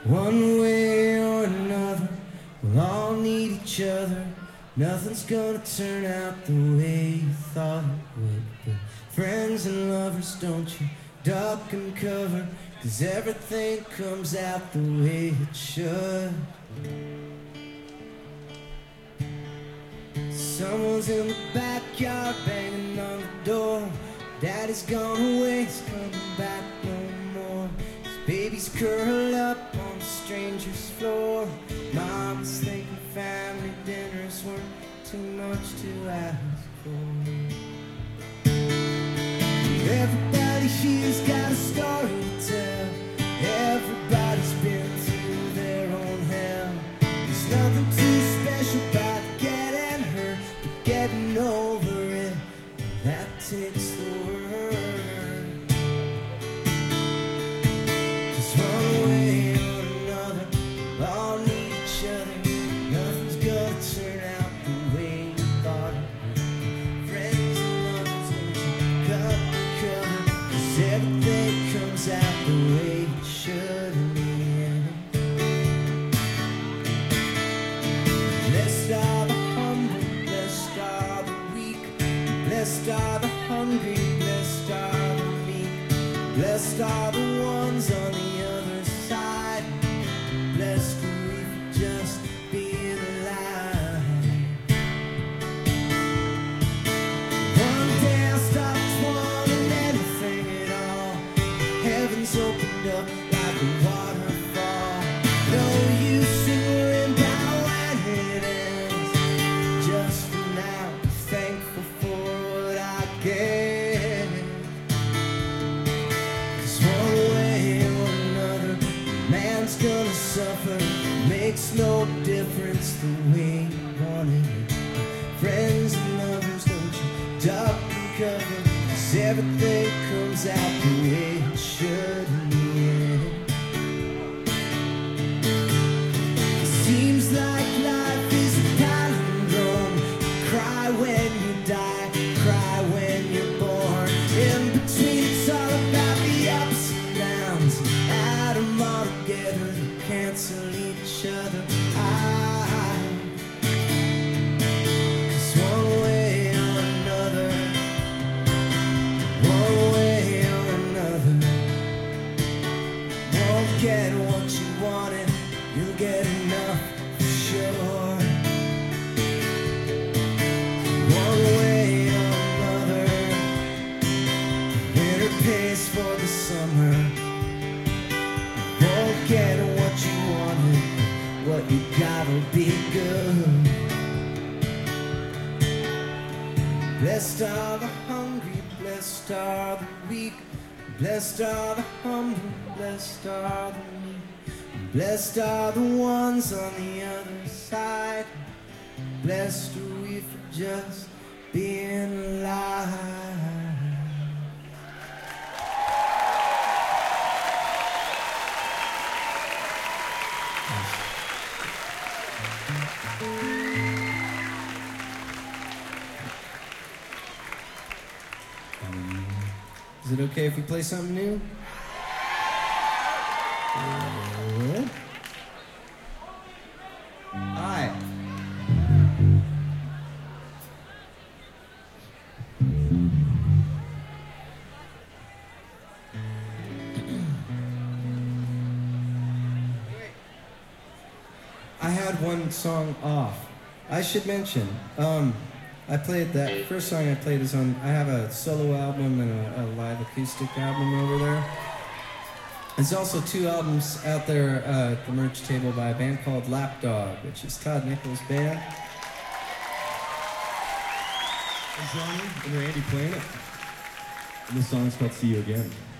One way or another, we'll all need each other. Nothing's gonna turn out the way you thought it would. But friends and lovers, don't you duck and cover, 'cause everything comes out the way it should. Someone's in the backyard banging on the door. Daddy's gone away, he's coming back no more. His baby's curled up on the stranger's floor. Mom's thinking family dinners weren't too much to ask for. Everybody here's got a story to tell. Everybody's been through their own hell. There's nothing too special about getting hurt, but getting over it, that takes the word. 'Cause one way or another, we all need each other. Nothing's gonna turn out the way you thought it would. Friends and lovers, don't you cut the cover, 'cause everything comes out the way it should in the end. Blessed are the humble, blessed are the weak. Blessed are the hungry, blessed are the meek. Blessed are the ones on the other side. Blessed are we for just being alive. One day I'll stop wanting anything at all. Heaven's opened up like a waterfall. No use in worrying about when it ends. Just for now, be thankful for what I get. 'Cause one way or another, man's gonna suffer. Makes no difference the way you want it. Friends and lovers, don't you duck and cover, 'cause everything comes out the way it should in the end. It seems like life is a palindrome. Cry when you die, cry when you're born. In between, it's all about the ups and downs. Add them all together, they cancel each other out. 'Cause one way or another, one way or another, won't get what you wanted, you'll get enough for sure. One way or another, winter pays for the summer. Won't get what you wanted, what you got'll be good. Blessed are the hungry, blessed are the weak. Blessed are the humble, blessed are the meek. Blessed are the ones on the other side. Blessed are we for just being alive. Is it okay if we play something new? Good. Hi. I had one song off. I should mention, I played that first song I played is on, I have a solo album and a live acoustic album over there. There's also two albums out there at the merch table by a band called Lapdog, which is Todd Nichols' band. And Johnny and Randy playing it. And the song's called See You Again.